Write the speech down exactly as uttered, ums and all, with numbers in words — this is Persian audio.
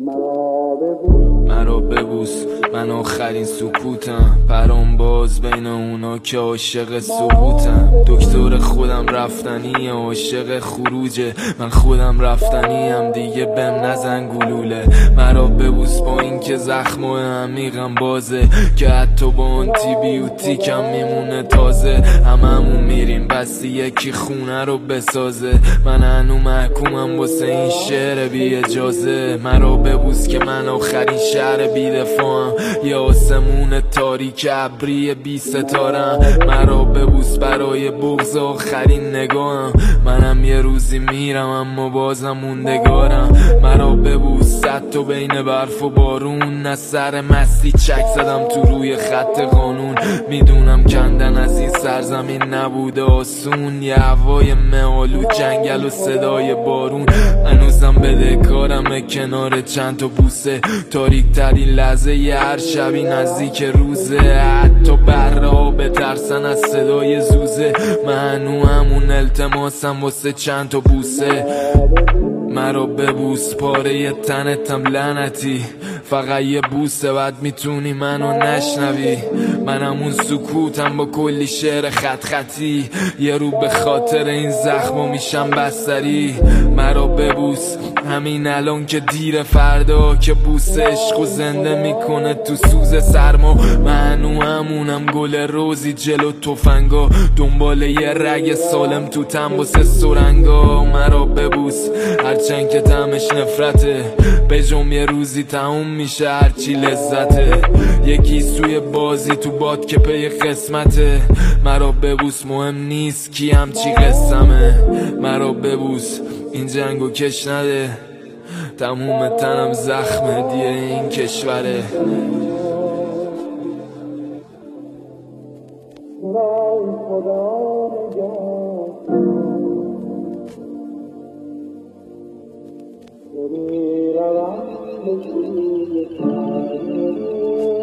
مرا ببوس، من آخرین سکوتم، پرام باز بین اونا که عاشق سقوطم. دکتر خودم رفتنی، عاشق خروجه، من خودم رفتنیم دیگه بهم نزن گلوله. مرا ببوس با این که زخم و عمیقم بازه، که حتی با آنتی بیوتیکم میمونه تازه. هممون میریم بس یکی خونه رو بسازه، من هنو محکومم واسه این شعر بی اجازه. مرا ببوس که من آخرین شهر بی دفاعم، یه آسمون تاریک ابری بی ستارم. مرا ببوس برای بغض آخرین نگاهم، منم یه روزی میرم اما بازم موندگارم. مرا ببوس صد تو بین برف و بارون، از سر مستی چک زدم تو روی خط قانون. میدونم کندن از این سرزمین نبوده آسون، یه هوای مه‌آلود جنگل و صدای بارون. هنوزم بدهکارمه کنار چند تا بوسه، تاریک ترین لحظه ی هر شبی نزدیک روزه. حتی بره ها بترسن از صدای زوزه، من هنو همون التماسم واسه چند تا بوسه. مرا ببوس پاره ی تنتم لعنتی، فقط یه بوسه بعد میتونی منو نشنوی. من همون سکوتم با کلی شعر خط خطی، یه رو به خاطر این زخما میشم بستری. مرا ببوس همین الان که دیر، فردا که بوس عشقو زنده میکنه تو سوز سرما. من هنو همونم گل روزی جلو تفنگا، دنبال یه رگ سالم تو تنبوس سرنگا. مرا ببوس هرچند که طعمش نفرته، بجم یه روزی تموم میشه هرچی لذته. یکی سوی بازی تو باد که پی قسمته، مرا ببوس مهم نیست کی همچی قسمه. مرا ببوس این جنگو کش نده، تموم تنم زخمه دیه این کشوره. Thank you.